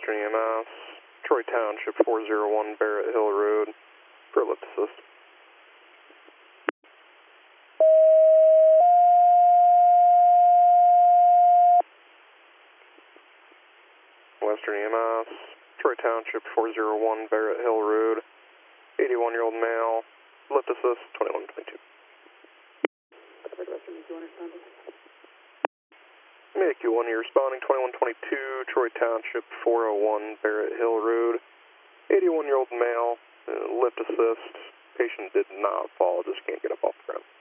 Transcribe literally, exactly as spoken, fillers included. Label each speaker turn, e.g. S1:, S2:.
S1: Western E M S, Troy Township four oh one Barrett Hill Road, for lift assist. Western E M S, Troy Township four oh one Barrett Hill Road, eighty-one year old male, lift assist twenty-one twenty-two. M A Q one, you're responding twenty-one twenty-two, Troy Township four oh one Barrett Hill Road, eighty-one year old male, uh, lift assist, patient did not fall, just can't get up off the ground.